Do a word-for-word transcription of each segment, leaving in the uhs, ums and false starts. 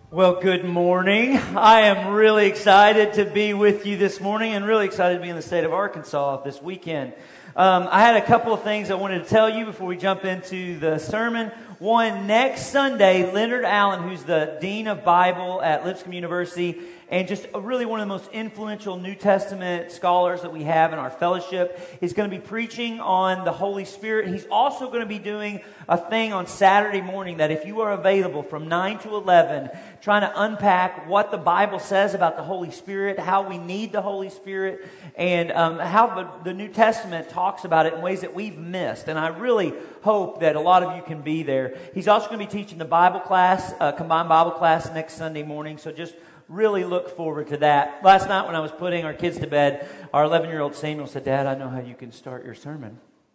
Well, good morning. I am really excited to be with you this morning and really excited to be in the state of Arkansas this weekend. Um, I had a couple of things I wanted to tell you before we jump into the sermon. One, next Sunday, Leonard Allen, who's the Dean of Bible at Lipscomb University and just really one of the most influential New Testament scholars that we have in our fellowship, is going to be preaching on the Holy Spirit. He's also going to be doing a thing on Saturday morning that if you are available from nine to eleven, trying to unpack what the Bible says about the Holy Spirit, how we need the Holy Spirit, and um, how the, the New Testament talks about it in ways that we've missed. And I really hope that a lot of you can be there. He's also going to be teaching the Bible class, uh, combined Bible class next Sunday morning, so just really look forward to that. Last night when I was putting our kids to bed, our eleven-year-old Samuel said, "Dad, I know how you can start your sermon.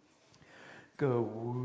Go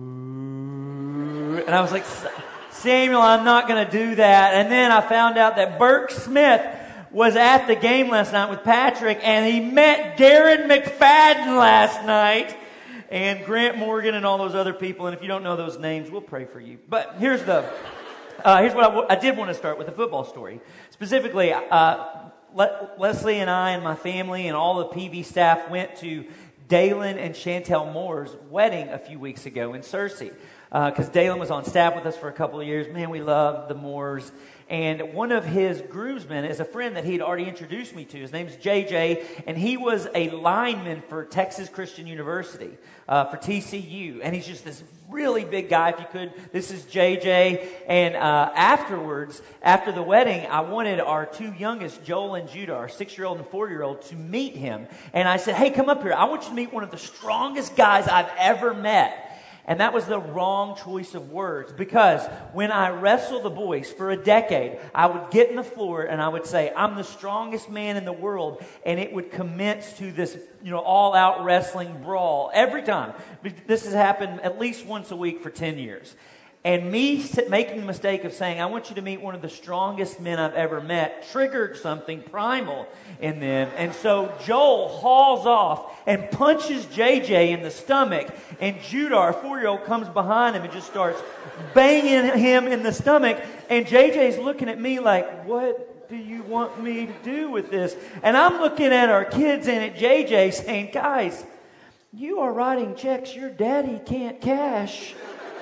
woo." And I was like, "Samuel, I'm not going to do that." And then I found out that Burke Smith was at the game last night with Patrick, and he met Darren McFadden last night, and Grant Morgan and all those other people. And if you don't know those names, we'll pray for you. But here's the... Uh, here's what I, w- I did want to start with, a football story. Specifically, uh, Le- Leslie and I and my family and all the P V staff went to Dalen and Chantel Moore's wedding a few weeks ago in Searcy. Because uh, Dalen was on staff with us for a couple of years. Man, we loved the Moores. And one of his groomsmen is a friend that he had already introduced me to. His name's J J, and he was a lineman for Texas Christian University, uh, for T C U. And he's just this really big guy, if you could. This is J J. And uh, afterwards, after the wedding, I wanted our two youngest, Joel and Judah, our six-year-old and four-year-old, to meet him. And I said, "Hey, come up here. I want you to meet one of the strongest guys I've ever met." And that was the wrong choice of words, because when I wrestled the boys for a decade, I would get in the floor and I would say, "I'm the strongest man in the world," and it would commence to this, you know, all-out wrestling brawl every time. This has happened at least once a week for ten years. And me making the mistake of saying, "I want you to meet one of the strongest men I've ever met," triggered something primal in them. And so Joel hauls off and punches J J in the stomach. And Judah, our four-year-old, comes behind him and just starts banging him in the stomach. And J J's looking at me like, "What do you want me to do with this?" And I'm looking at our kids and at J J saying, "Guys, you are writing checks your daddy can't cash."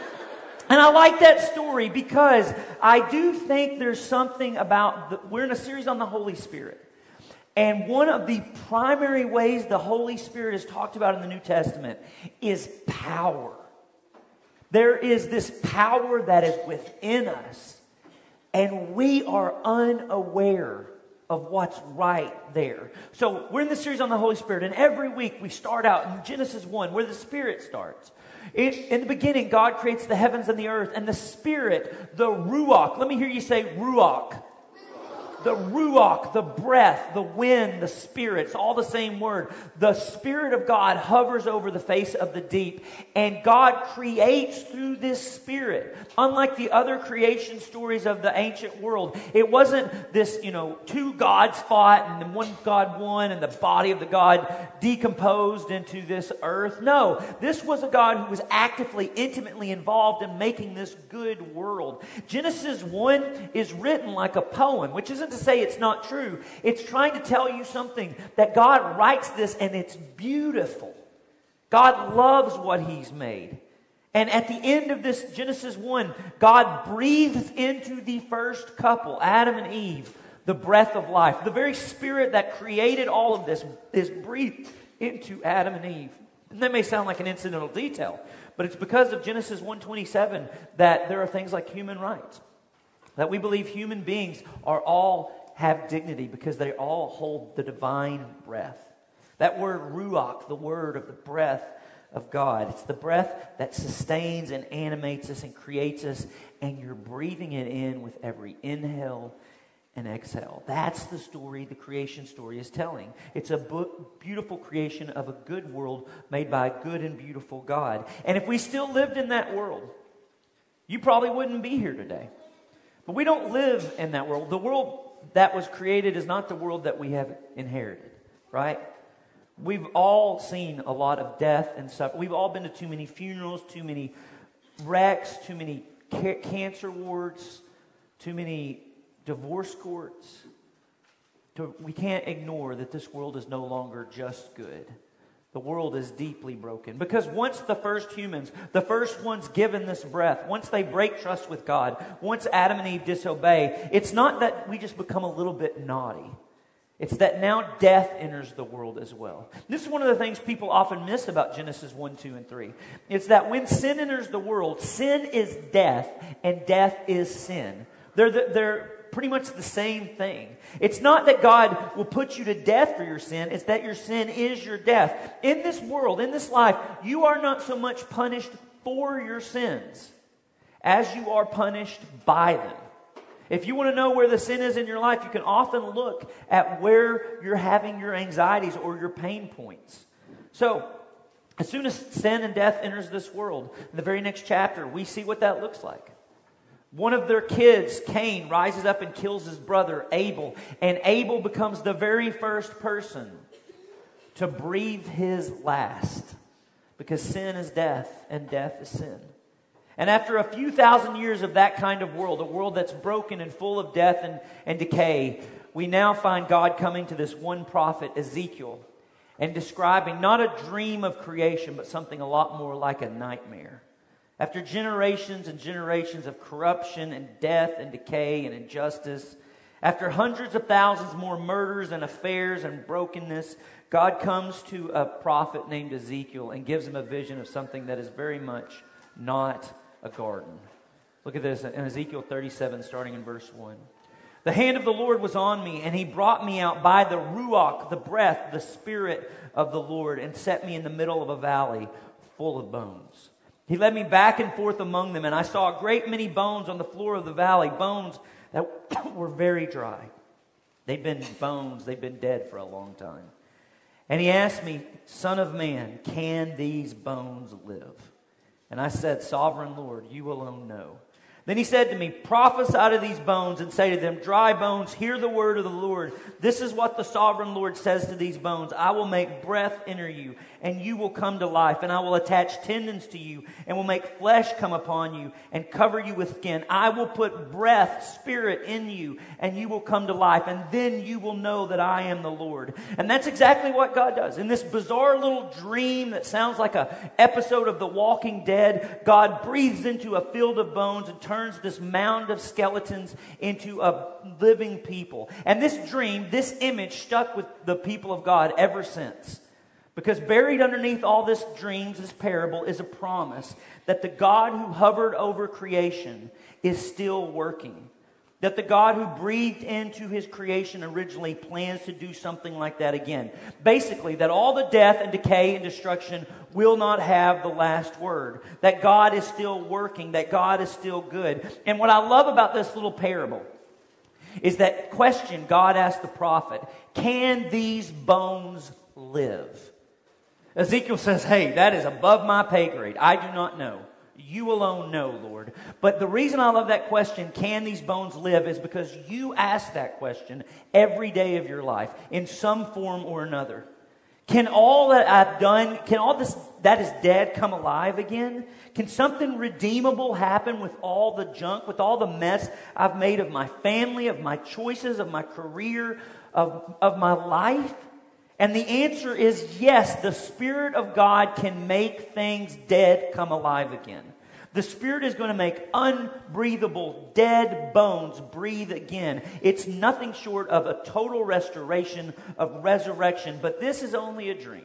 And I like that story because I do think there's something about, the, we're in a series on the Holy Spirit. And one of the primary ways the Holy Spirit is talked about in the New Testament is power. There is this power that is within us, and we are unaware of what's right there. So we're in the series on the Holy Spirit, and every week we start out in Genesis one, where the Spirit starts. In, in the beginning, God creates the heavens and the earth, and the Spirit, the Ruach. Let me hear you say Ruach. The Ruach, the breath, the wind, the Spirit. It's all the same word. The Spirit of God hovers over the face of the deep. And God creates through this Spirit. Unlike the other creation stories of the ancient world, it wasn't this, you know, two gods fought and then one God won and the body of the God decomposed into this earth. No, this was a God who was actively, intimately involved in making this good world. Genesis one is written like a poem, which isn't to say it's not true. It's trying to tell you something, that God writes this and it's beautiful. God loves what He's made. And at the end of this Genesis one, God breathes into the first couple, Adam and Eve, the breath of life. The very Spirit that created all of this is breathed into Adam and Eve. And that may sound like an incidental detail, but it's because of Genesis one twenty-seven that there are things like human rights. That we believe human beings are all have dignity because they all hold the divine breath. That word ruach, the word of the breath of God. It's the breath that sustains and animates us and creates us, and you're breathing it in with every inhale and exhale. That's the story the creation story is telling. It's a book, beautiful creation of a good world made by a good and beautiful God. And if we still lived in that world, you probably wouldn't be here today. But we don't live in that world. The world that was created is not the world that we have inherited, right? We've all seen a lot of death and suffering. We've all been to too many funerals, too many wrecks, too many ca- cancer wards, too many divorce courts. To, we can't ignore that this world is no longer just good. The world is deeply broken. Because once the first humans, the first ones given this breath, once they break trust with God, once Adam and Eve disobey, it's not that we just become a little bit naughty. It's that now death enters the world as well. This is one of the things people often miss about Genesis one, two, and three. It's that when sin enters the world, sin is death and death is sin. They're, the, they're pretty much the same thing. It's not that God will put you to death for your sin. It's that your sin is your death. In this world, in this life, you are not so much punished for your sins as you are punished by them. If you want to know where the sin is in your life, you can often look at where you're having your anxieties or your pain points. So, as soon as sin and death enters this world, in the very next chapter, we see what that looks like. One of their kids, Cain, rises up and kills his brother, Abel. And Abel becomes the very first person to breathe his last. Because sin is death and death is sin. And after a few thousand years of that kind of world, a world that's broken and full of death and, and decay, we now find God coming to this one prophet, Ezekiel, and describing not a dream of creation, but something a lot more like a nightmare. After generations and generations of corruption and death and decay and injustice, after hundreds of thousands more murders and affairs and brokenness, God comes to a prophet named Ezekiel and gives him a vision of something that is very much not a garden. Look at this in Ezekiel thirty-seven, starting in verse one. The hand of the Lord was on me, and he brought me out by the Ruach, the breath, the Spirit of the Lord, and set me in the middle of a valley full of bones. He led me back and forth among them, and I saw a great many bones on the floor of the valley, bones that were very dry. They'd been bones, they'd been dead for a long time. And he asked me, Son of man, can these bones live? And I said, Sovereign Lord, you alone know. Then he said to me, prophesy to these bones and say to them, dry bones, hear the word of the Lord. This is what the sovereign Lord says to these bones. I will make breath enter you, and you will come to life. And I will attach tendons to you, and will make flesh come upon you, and cover you with skin. I will put breath, spirit in you, and you will come to life. And then you will know that I am the Lord. And that's exactly what God does. In this bizarre little dream that sounds like an episode of The Walking Dead, God breathes into a field of bones and turns this mound of skeletons into a living people. And this dream, this image stuck with the people of God ever since. Because buried underneath all this dreams, this parable, is a promise that the God who hovered over creation is still working. That the God who breathed into his creation originally plans to do something like that again. Basically, that all the death and decay and destruction will not have the last word. That God is still working. That God is still good. And what I love about this little parable is that question God asked the prophet, can these bones live? Ezekiel says, hey, that is above my pay grade. I do not know. You alone know, Lord. But the reason I love that question, can these bones live, is because you ask that question every day of your life in some form or another. Can all that I've done, can all this that is dead come alive again? Can something redeemable happen with all the junk, with all the mess I've made of my family, of my choices, of my career, of, of my life? And the answer is yes, the Spirit of God can make things dead come alive again. The Spirit is going to make unbreathable, dead bones breathe again. It's nothing short of a total restoration, of resurrection. But this is only a dream.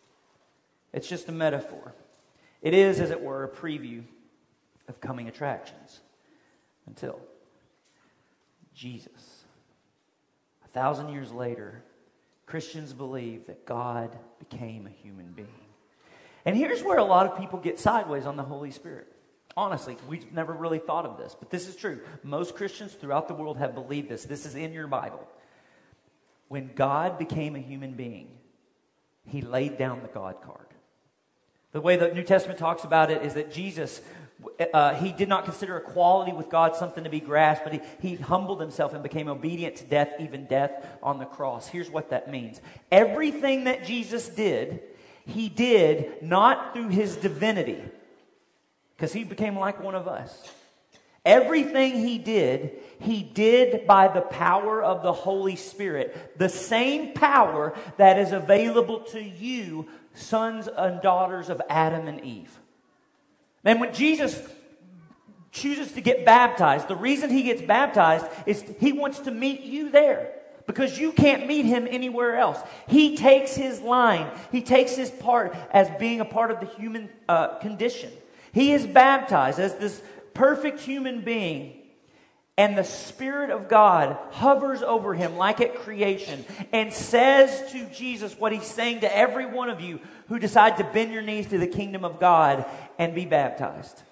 It's just a metaphor. It is, as it were, a preview of coming attractions. Until Jesus, a thousand years later, Christians believe that God became a human being. And here's where a lot of people get sideways on the Holy Spirit. Honestly, we've never really thought of this, but this is true. Most Christians throughout the world have believed this. This is in your Bible. When God became a human being, he laid down the God card. The way the New Testament talks about it is that Jesus, uh, he did not consider equality with God something to be grasped, but he, he humbled himself and became obedient to death, even death on the cross. Here's what that means. Everything that Jesus did, he did not through his divinity, because he became like one of us. Everything he did, he did by the power of the Holy Spirit. The same power that is available to you, sons and daughters of Adam and Eve. And when Jesus chooses to get baptized, the reason he gets baptized is he wants to meet you there. Because you can't meet him anywhere else. He takes his line. He takes his part as being a part of the human uh, condition. He is baptized as this perfect human being. And the Spirit of God hovers over him like at creation and says to Jesus what he's saying to every one of you who decide to bend your knees to the kingdom of God and be baptized.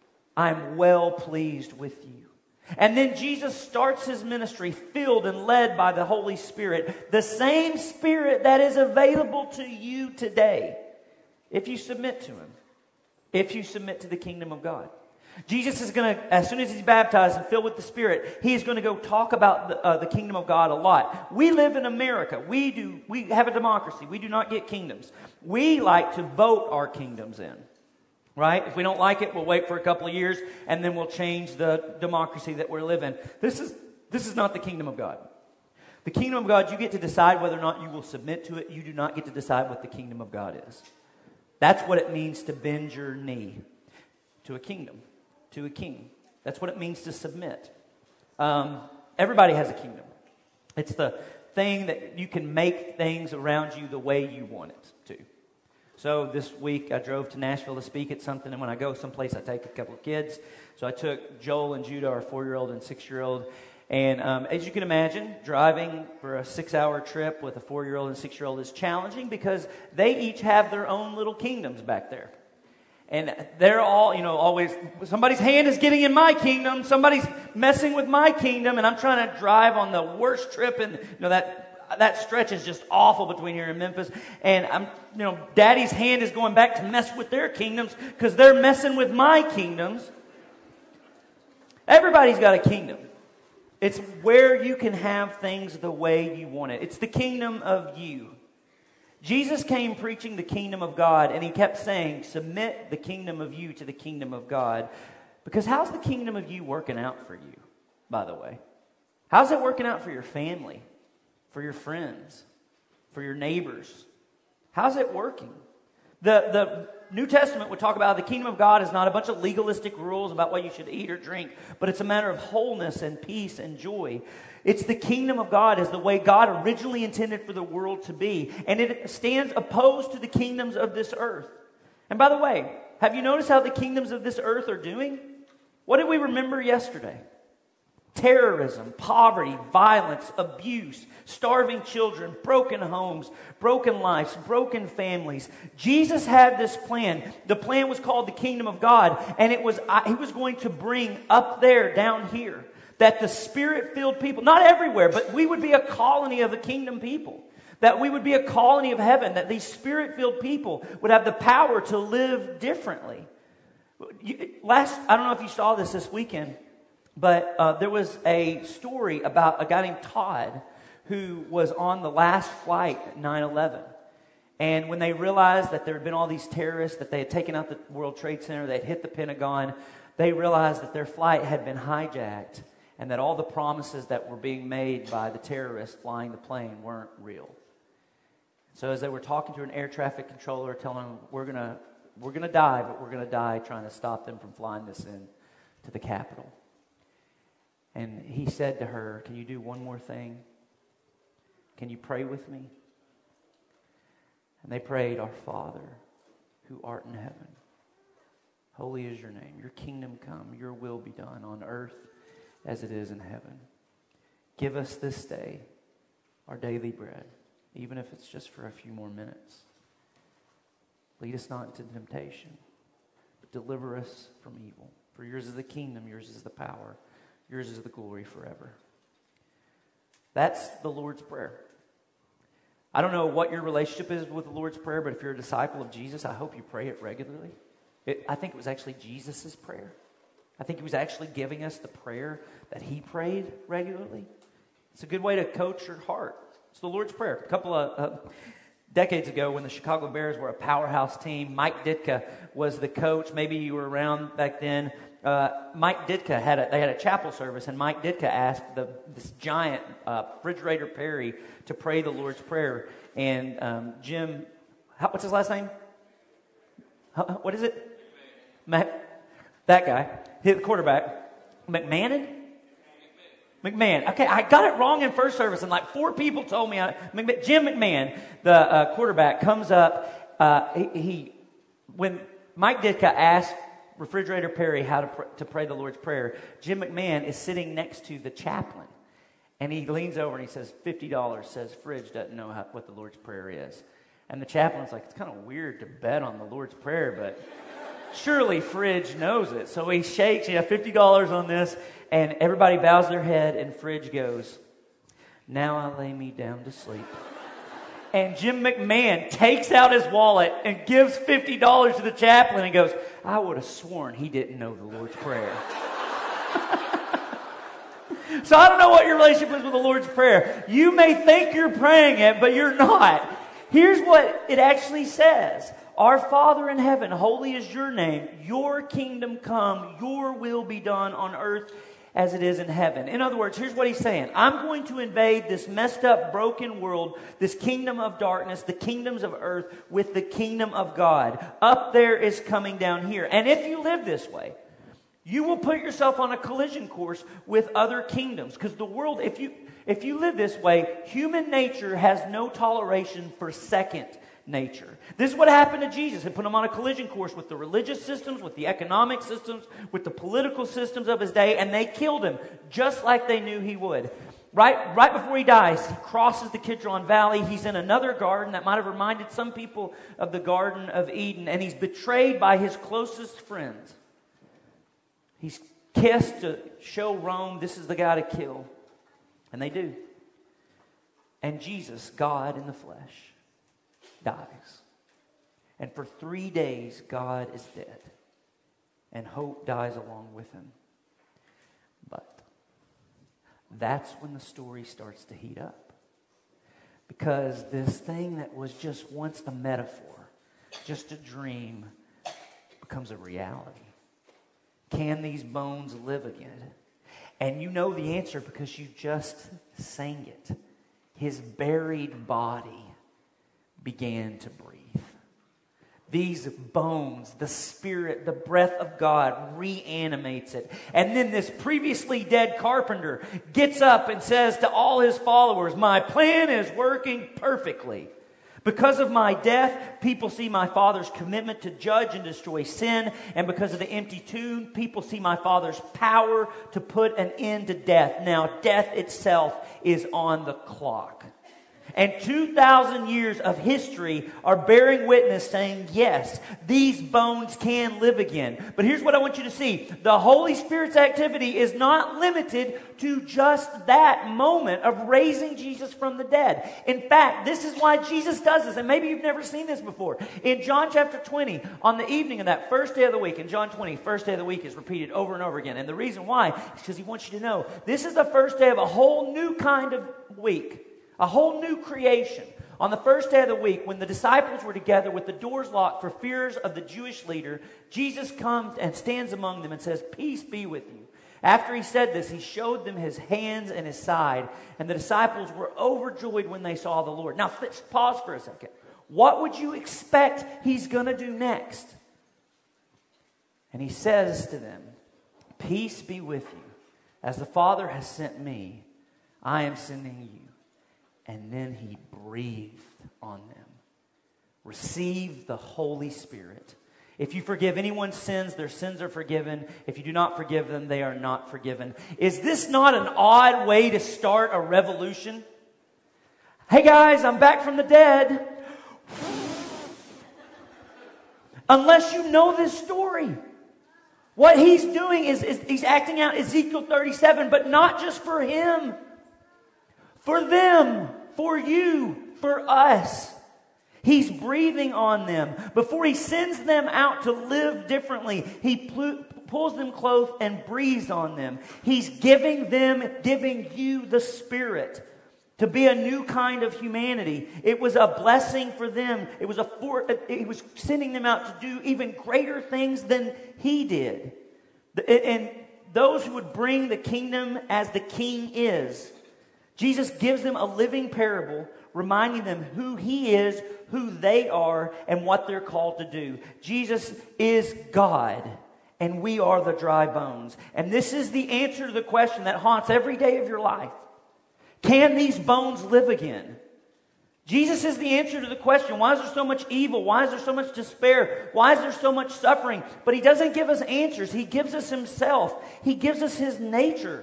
I'm well pleased with you. And then Jesus starts his ministry filled and led by the Holy Spirit. The same Spirit that is available to you today if you submit to him. If you submit to the kingdom of God. Jesus is going to, as soon as he's baptized and filled with the Spirit, he's going to go talk about the, uh, the kingdom of God a lot. We live in America. We do. We have a democracy. We do not get kingdoms. We like to vote our kingdoms in. Right? If we don't like it, we'll wait for a couple of years and then we'll change the democracy that we're living. This is this is not the kingdom of God. The kingdom of God, you get to decide whether or not you will submit to it. You do not get to decide what the kingdom of God is. That's what it means to bend your knee to a kingdom, to a king. That's what it means to submit. Um, everybody has a kingdom. It's the thing that you can make things around you the way you want it to. So this week I drove to Nashville to speak at something, and when I go someplace I take a couple of kids. So I took Joel and Judah, our four-year-old and six-year-old, and um, as you can imagine, driving for a six-hour trip with a four-year-old and six-year-old is challenging because they each have their own little kingdoms back there. And they're all, you know, always, somebody's hand is getting in my kingdom, somebody's messing with my kingdom, and I'm trying to drive on the worst trip, and, you know, that that stretch is just awful between here and Memphis. And I'm, you know, Daddy's hand is going back to mess with their kingdoms because they're messing with my kingdoms. Everybody's got a kingdom. It's where you can have things the way you want it. It's the kingdom of you. Jesus came preaching the kingdom of God, and he kept saying, submit the kingdom of you to the kingdom of God. Because how's the kingdom of you working out for you, by the way? How's it working out for your family? For your friends, for your neighbors? How's it working? The, the New Testament would talk about the kingdom of God is not a bunch of legalistic rules about what you should eat or drink, but it's a matter of wholeness and peace and joy. It's the kingdom of God as the way God originally intended for the world to be, and it stands opposed to the kingdoms of this earth. And by the way, have you noticed how the kingdoms of this earth are doing? What did we remember yesterday? Terrorism, poverty, violence, abuse, starving children, broken homes, broken lives, broken families. Jesus had this plan. The plan was called the kingdom of God, and it was he was going to bring up there, down here, that the Spirit-filled people, not everywhere, but we would be a colony of the kingdom people. That we would be a colony of heaven, that these Spirit-filled people would have the power to live differently. Last, I don't know if you saw this this weekend, but uh, there was a story about a guy named Todd who was on the last flight at nine eleven. And when they realized that there had been all these terrorists, that they had taken out the World Trade Center, they had hit the Pentagon, they realized that their flight had been hijacked and that all the promises that were being made by the terrorists flying the plane weren't real. So as they were talking to an air traffic controller, telling them, we're going to we're gonna die, but we're going to die trying to stop them from flying this in to the Capitol. And he said to her, can you do one more thing? Can you pray with me? And they prayed, our Father, who art in heaven, holy is your name. Your kingdom come, your will be done on earth as it is in heaven. Give us this day our daily bread, even if it's just for a few more minutes. Lead us not into temptation, but deliver us from evil. For yours is the kingdom, yours is the power, yours is the glory forever. That's the Lord's Prayer. I don't know what your relationship is with the Lord's Prayer, but if you're a disciple of Jesus, I hope you pray it regularly. It, I think it was actually Jesus' prayer. I think he was actually giving us the prayer that he prayed regularly. It's a good way to coach your heart. It's the Lord's Prayer. A couple of uh, decades ago when the Chicago Bears were a powerhouse team, Mike Ditka was the coach. Maybe you were around back then. uh, Mike Ditka had a, they had a chapel service, and Mike Ditka asked the, this giant uh, Refrigerator Perry to pray the Lord's Prayer. And um, Jim, how, what's his last name? How, what is it? Mac, that guy, hit the quarterback. McMahon? McMahon. Okay, I got it wrong in first service, and like four people told me. I, Jim McMahon, the uh, quarterback, comes up. Uh, he, he when Mike Ditka asked Refrigerator Perry how to pr- to pray the Lord's Prayer, Jim McMahon is sitting next to the chaplain, and he leans over and he says, fifty dollars, says Fridge doesn't know how, what the Lord's Prayer is. And the chaplain's like, it's kind of weird to bet on the Lord's Prayer, but surely Fridge knows it. So he shakes, yeah, fifty dollars on this, and everybody bows their head, and Fridge goes, now I lay me down to sleep. And Jim McMahon takes out his wallet and gives fifty dollars to the chaplain and goes, I would have sworn he didn't know the Lord's Prayer. So I don't know what your relationship is with the Lord's Prayer. You may think you're praying it, but you're not. Here's what it actually says. Our Father in heaven, holy is your name. Your kingdom come. Your will be done on earth as it is in heaven. In other words, here's what he's saying. I'm going to invade this messed up, broken world, this kingdom of darkness, the kingdoms of earth, with the kingdom of God. Up there is coming down here. And if you live this way, you will put yourself on a collision course with other kingdoms. Because the world, if you if you live this way, human nature has no toleration for second nature. This is what happened to Jesus. It put him on a collision course with the religious systems, with the economic systems, with the political systems of his day, and they killed him just like they knew he would. Right, right before he dies, he crosses the Kidron Valley. He's in another garden that might have reminded some people of the Garden of Eden, and he's betrayed by his closest friends. He's kissed to show Rome this is the guy to kill, and they do. And Jesus, God in the flesh, dies. And for three days, God is dead. And hope dies along with him. But that's when the story starts to heat up. Because this thing that was just once a metaphor, just a dream, becomes a reality. Can these bones live again? And you know the answer because you just sang it. His buried body began to breathe. These bones, the Spirit, the breath of God reanimates it. And then this previously dead carpenter gets up and says to all his followers, my plan is working perfectly. Because of my death, people see my Father's commitment to judge and destroy sin. And because of the empty tomb, people see my Father's power to put an end to death. Now, death itself is on the clock. And two thousand years of history are bearing witness saying, yes, these bones can live again. But here's what I want you to see. The Holy Spirit's activity is not limited to just that moment of raising Jesus from the dead. In fact, this is why Jesus does this. And maybe you've never seen this before. In John chapter twenty, on the evening of that first day of the week, in John twenty, first day of the week is repeated over and over again. And the reason why is because he wants you to know this is the first day of a whole new kind of week. A whole new creation. On the first day of the week, when the disciples were together with the doors locked for fears of the Jewish leader, Jesus comes and stands among them and says, peace be with you. After he said this, he showed them his hands and his side, and the disciples were overjoyed when they saw the Lord. Now, let's pause for a second. What would you expect he's going to do next? And he says to them, peace be with you. As the Father has sent me, I am sending you. And then he breathed on them. Receive the Holy Spirit. If you forgive anyone's sins, their sins are forgiven. If you do not forgive them, they are not forgiven. Is this not an odd way to start a revolution? Hey guys, I'm back from the dead. Unless you know this story. What he's doing is, is he's acting out Ezekiel thirty-seven, but not just for him. For them. For you, for us. He's breathing on them. Before he sends them out to live differently, he pl- pulls them close and breathes on them. He's giving them, giving you the Spirit to be a new kind of humanity. It was a blessing for them. It was a for, he was sending them out to do even greater things than he did. And those who would bring the kingdom as the king is, Jesus gives them a living parable, reminding them who he is, who they are, and what they're called to do. Jesus is God, and we are the dry bones. And this is the answer to the question that haunts every day of your life. Can these bones live again? Jesus is the answer to the question, why is there so much evil? Why is there so much despair? Why is there so much suffering? But he doesn't give us answers. He gives us himself. He gives us his nature.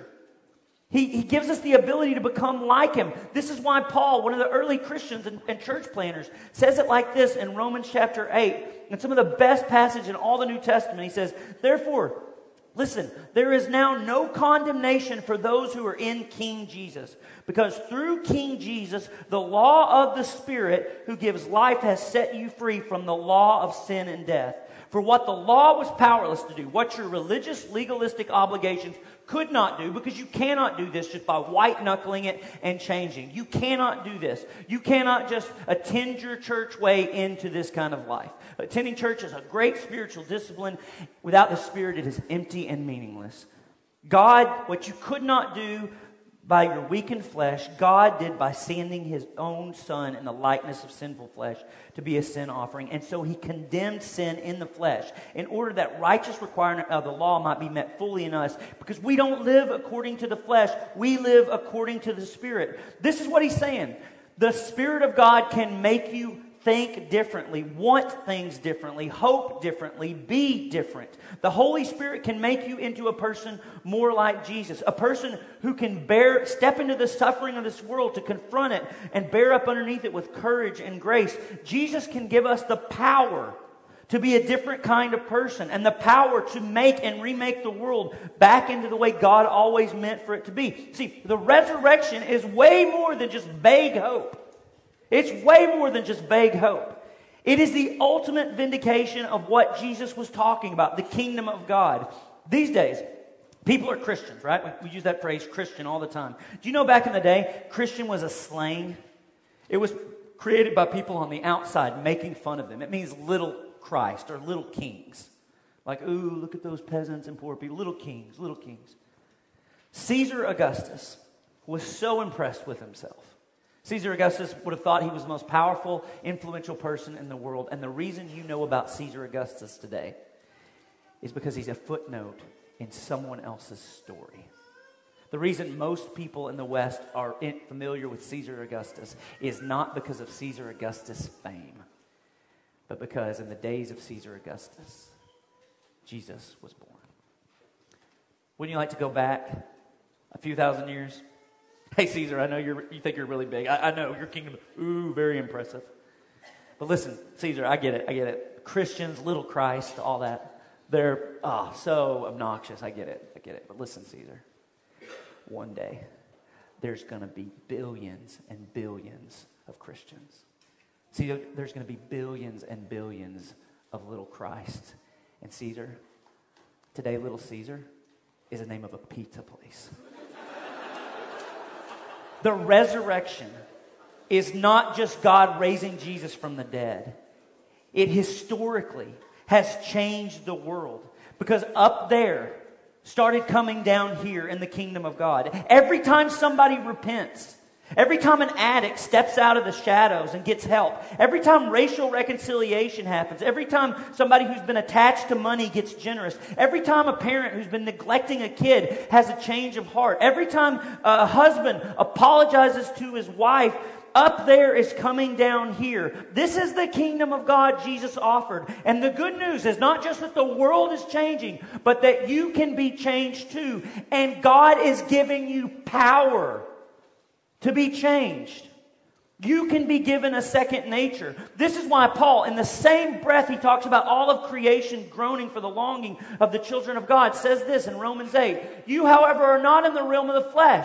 He, he gives us the ability to become like him. This is why Paul, one of the early Christians and, and church planners, says it like this in Romans chapter eight. And some of the best passage in all the New Testament. He says, therefore, listen, there is now no condemnation for those who are in King Jesus. Because through King Jesus, the law of the Spirit who gives life has set you free from the law of sin and death. For what the law was powerless to do, what your religious, legalistic obligations could not do, because you cannot do this just by white-knuckling it and changing. You cannot do this. You cannot just attend your church way into this kind of life. Attending church is a great spiritual discipline. Without the Spirit, it is empty and meaningless. God, what you could not do by your weakened flesh, God did by sending his own Son in the likeness of sinful flesh to be a sin offering. And so he condemned sin in the flesh in order that righteous requirement of the law might be met fully in us. Because we don't live according to the flesh, we live according to the Spirit. This is what he's saying. The Spirit of God can make you think differently, want things differently, hope differently, be different. The Holy Spirit can make you into a person more like Jesus, a person who can bear, step into the suffering of this world to confront it and bear up underneath it with courage and grace. Jesus can give us the power to be a different kind of person and the power to make and remake the world back into the way God always meant for it to be. See, the resurrection is way more than just vague hope. It's way more than just vague hope. It is the ultimate vindication of what Jesus was talking about, the kingdom of God. These days, people are Christians, right? We, we use that phrase Christian all the time. Do you know back in the day, Christian was a slang? It was created by people on the outside making fun of them. It means little Christ or little kings. Like, ooh, look at those peasants and poor people. Little kings, little kings. Caesar Augustus was so impressed with himself. Caesar Augustus would have thought he was the most powerful, influential person in the world. And the reason you know about Caesar Augustus today is because he's a footnote in someone else's story. The reason most people in the West are in, familiar with Caesar Augustus is not because of Caesar Augustus' fame, but because in the days of Caesar Augustus, Jesus was born. Wouldn't you like to go back a few thousand years? Hey, Caesar, I know you're, you think you're really big. I, I know, your kingdom, ooh, very impressive. But listen, Caesar, I get it, I get it. Christians, little Christ, all that. They're, oh, so obnoxious. I get it, I get it. But listen, Caesar, one day, there's going to be billions and billions of Christians. See, there's going to be billions and billions of little Christ. And Caesar, today, little Caesar, is the name of a pizza place. The resurrection is not just God raising Jesus from the dead. It historically has changed the world. Because up there started coming down here in the kingdom of God. Every time somebody repents, every time an addict steps out of the shadows and gets help, every time racial reconciliation happens, every time somebody who's been attached to money gets generous, every time a parent who's been neglecting a kid has a change of heart, every time a husband apologizes to his wife, up there is coming down here. This is the kingdom of God Jesus offered. And the good news is not just that the world is changing, but that you can be changed too. And God is giving you power to be changed. You can be given a second nature. This is why Paul, in the same breath he talks about all of creation groaning for the longing of the children of God, says this in Romans eight. You, however, are not in the realm of the flesh.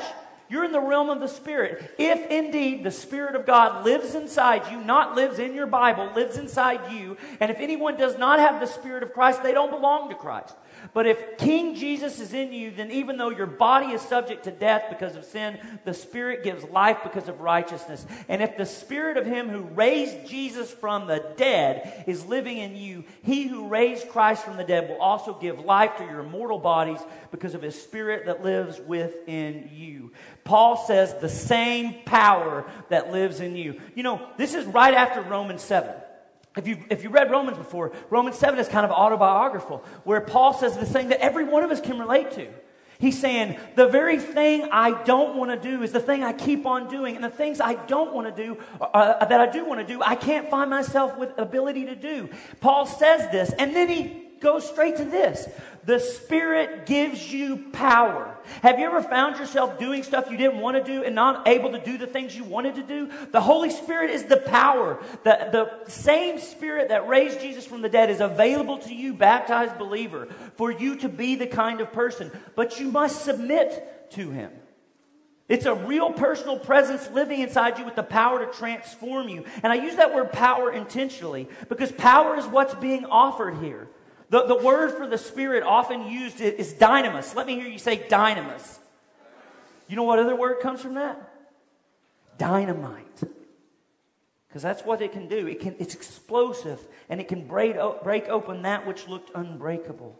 You're in the realm of the Spirit. If indeed the Spirit of God lives inside you, not lives in your Bible, lives inside you, and if anyone does not have the Spirit of Christ, they don't belong to Christ. But if King Jesus is in you, then even though your body is subject to death because of sin, the Spirit gives life because of righteousness. And if the Spirit of Him who raised Jesus from the dead is living in you, He who raised Christ from the dead will also give life to your mortal bodies because of His Spirit that lives within you. Paul says the same power that lives in you. You know, this is right after Romans seven. If you if you read Romans before, Romans seven is kind of autobiographical, where Paul says this thing that every one of us can relate to. He's saying, the very thing I don't want to do is the thing I keep on doing. And the things I don't want to do, uh, that I do want to do, I can't find myself with ability to do. Paul says this, and then he goes straight to this. The Spirit gives you power. Have you ever found yourself doing stuff you didn't want to do and not able to do the things you wanted to do? The Holy Spirit is the power. The, the same Spirit that raised Jesus from the dead is available to you, baptized believer, for you to be the kind of person. But you must submit to Him. It's a real personal presence living inside you with the power to transform you. And I use that word power intentionally because power is what's being offered here. The, the word for the Spirit often used is dynamis. Let me hear you say dynamis. You know what other word comes from that? Dynamite. Because that's what it can do. It can, it's explosive and it can break, break open that which looked unbreakable.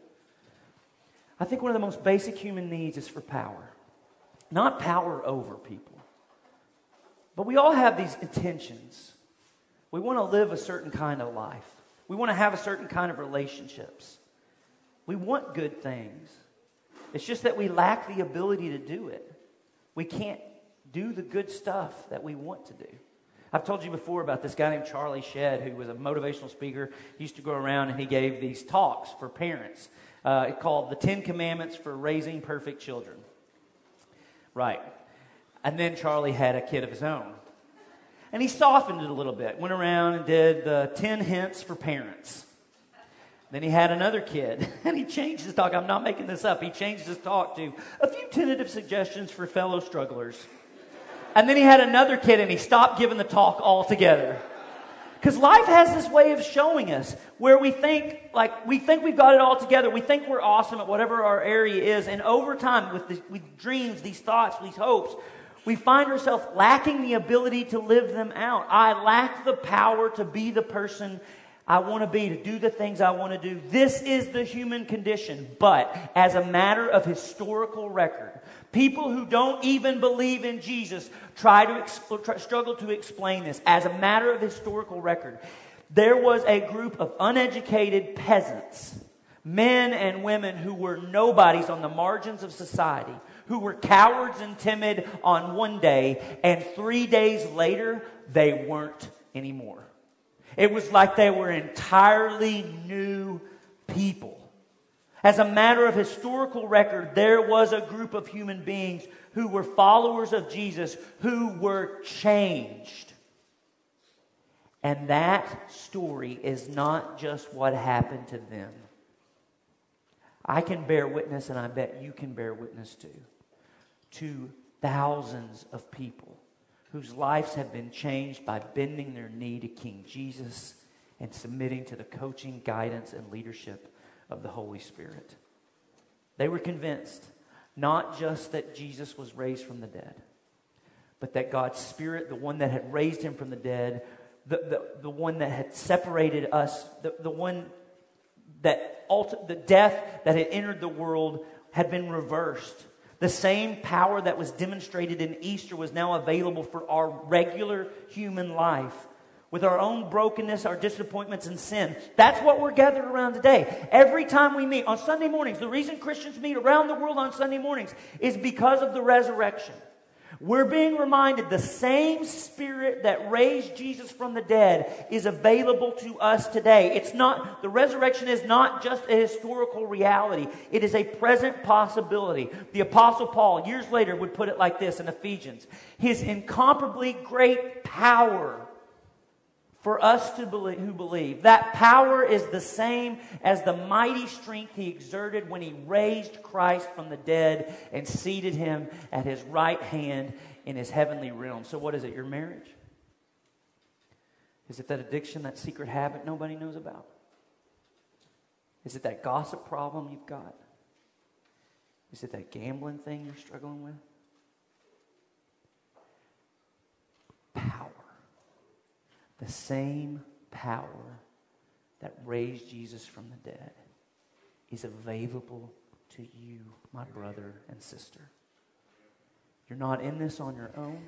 I think one of the most basic human needs is for power. Not power over people. But we all have these intentions. We want to live a certain kind of life. We want to have a certain kind of relationships. We want good things. It's just that we lack the ability to do it. We can't do the good stuff that we want to do. I've told you before about this guy named Charlie Shedd, who was a motivational speaker. He used to go around and he gave these talks for parents uh, called The Ten Commandments for Raising Perfect Children. Right. And then Charlie had a kid of his own. And he softened it a little bit. Went around and did the ten hints for parents. Then he had another kid. And he changed his talk. I'm not making this up. He changed his talk to a few tentative suggestions for fellow strugglers. And then he had another kid and he stopped giving the talk altogether. Because life has this way of showing us where we think, like, we think we've got it all together. We think we're awesome at whatever our area is. And over time, with, the, with dreams, these thoughts, these hopes, we find ourselves lacking the ability to live them out. I lack the power to be the person I want to be, to do the things I want to do. This is the human condition. But as a matter of historical record, people who don't even believe in Jesus try to exp- try, struggle to explain this. As a matter of historical record, there was a group of uneducated peasants, men and women who were nobodies on the margins of society, who were cowards and timid on one day, and three days later, they weren't anymore. It was like they were entirely new people. As a matter of historical record, there was a group of human beings who were followers of Jesus who were changed. And that story is not just what happened to them. I can bear witness, and I bet you can bear witness too, to thousands of people whose lives have been changed by bending their knee to King Jesus and submitting to the coaching, guidance, and leadership of the Holy Spirit. They were convinced not just that Jesus was raised from the dead, but that God's Spirit, the one that had raised him from the dead, the, the, the one that had separated us, the, the one that ulti- the death that had entered the world had been reversed. The same power that was demonstrated in Easter was now available for our regular human life. With our own brokenness, our disappointments, and sin. That's what we're gathered around today. Every time we meet on Sunday mornings, the reason Christians meet around the world on Sunday mornings is because of the resurrection. We're being reminded the same Spirit that raised Jesus from the dead is available to us today. It's not, the resurrection is not just a historical reality. It is a present possibility. The Apostle Paul, years later, would put it like this in Ephesians. His incomparably great power for us to believe, who believe. That power is the same as the mighty strength he exerted when he raised Christ from the dead and seated him at his right hand in his heavenly realm. So what is it? Your marriage? Is it that addiction, that secret habit nobody knows about? Is it that gossip problem you've got? Is it that gambling thing you're struggling with? Power. The same power that raised Jesus from the dead is available to you, my brother and sister. You're not in this on your own.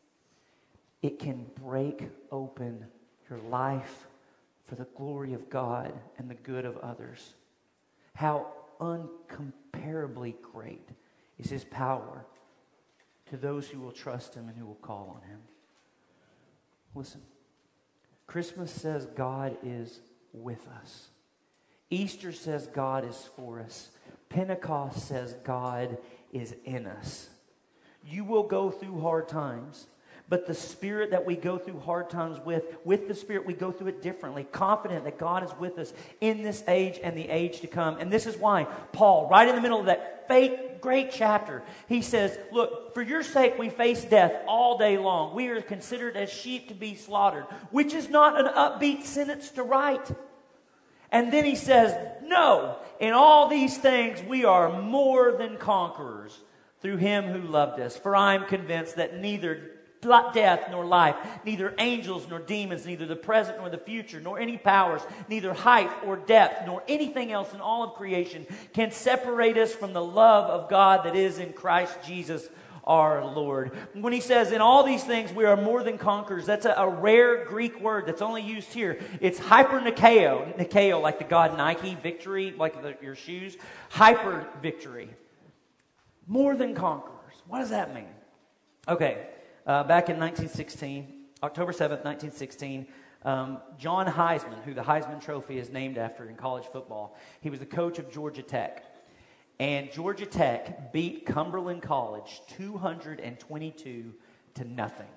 It can break open your life for the glory of God and the good of others. How uncomparably great is his power to those who will trust him and who will call on him. Listen. Christmas says God is with us. Easter says God is for us. Pentecost says God is in us. You will go through hard times, but the Spirit that we go through hard times with, with the Spirit we go through it differently, confident that God is with us in this age and the age to come. And this is why Paul, right in the middle of that fake, great chapter, he says, look, for your sake we face death all day long. We are considered as sheep to be slaughtered, which is not an upbeat sentence to write. And then he says, no, in all these things we are more than conquerors through him who loved us. For I am convinced that neither death nor life, neither angels nor demons, neither the present nor the future, nor any powers, neither height or depth, nor anything else in all of creation can separate us from the love of God that is in Christ Jesus our Lord. When he says, in all these things we are more than conquerors, that's a, a rare Greek word that's only used here. It's hyper-nikeo, nikeo, like the god Nike, victory, like the, your shoes. Hyper-victory. More than conquerors. What does that mean? Okay. Uh, back in nineteen sixteen, October seventh, nineteen sixteen, um, John Heisman, who the Heisman Trophy is named after in college football, he was the coach of Georgia Tech. And Georgia Tech beat Cumberland College two hundred twenty-two to nothing.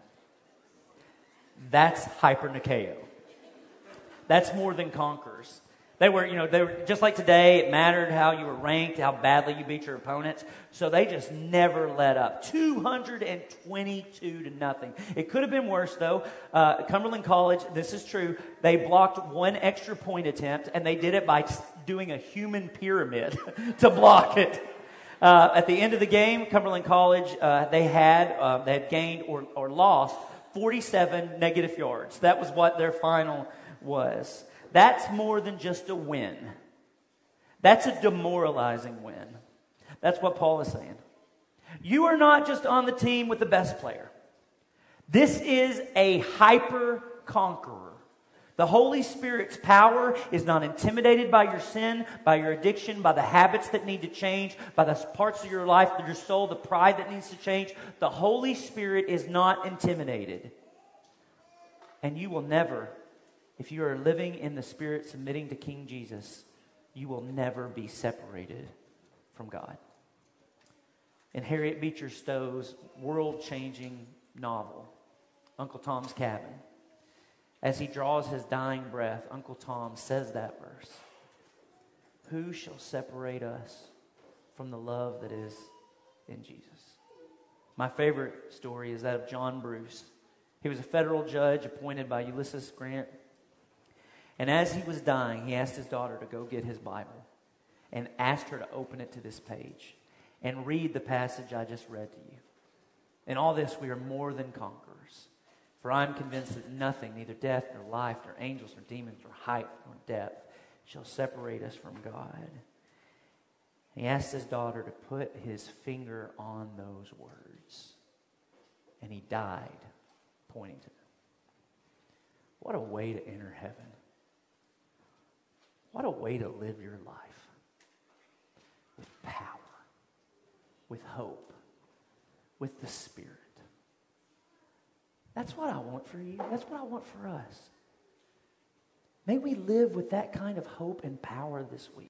That's hyper-nikeo. That's more than conquerors. They were, you know, they were just like today. It mattered how you were ranked, how badly you beat your opponents. So they just never let up. two hundred twenty-two to nothing. It could have been worse, though. Uh, Cumberland College, this is true. They blocked one extra point attempt, and they did it by doing a human pyramid to block it. Uh, at the end of the game, Cumberland College, uh, they had uh, they had gained or, or lost forty-seven negative yards. That was what their final was. That's more than just a win. That's a demoralizing win. That's what Paul is saying. You are not just on the team with the best player. This is a hyper-conqueror. The Holy Spirit's power is not intimidated by your sin, by your addiction, by the habits that need to change, by the parts of your life, your soul, the pride that needs to change. The Holy Spirit is not intimidated. And you will never, if you are living in the Spirit, submitting to King Jesus, you will never be separated from God. In Harriet Beecher Stowe's world-changing novel, Uncle Tom's Cabin, as he draws his dying breath, Uncle Tom says that verse. Who shall separate us from the love that is in Jesus? My favorite story is that of John Bruce. He was a federal judge appointed by Ulysses Grant. And as he was dying, he asked his daughter to go get his Bible and asked her to open it to this page and read the passage I just read to you. In all this, we are more than conquerors. For I am convinced that nothing, neither death, nor life, nor angels, nor demons, nor height, nor depth, shall separate us from God. And he asked his daughter to put his finger on those words. And he died, pointing to them. What a way to enter heaven. What a way to live your life. With power. With hope. With the Spirit. That's what I want for you. That's what I want for us. May we live with that kind of hope and power this week.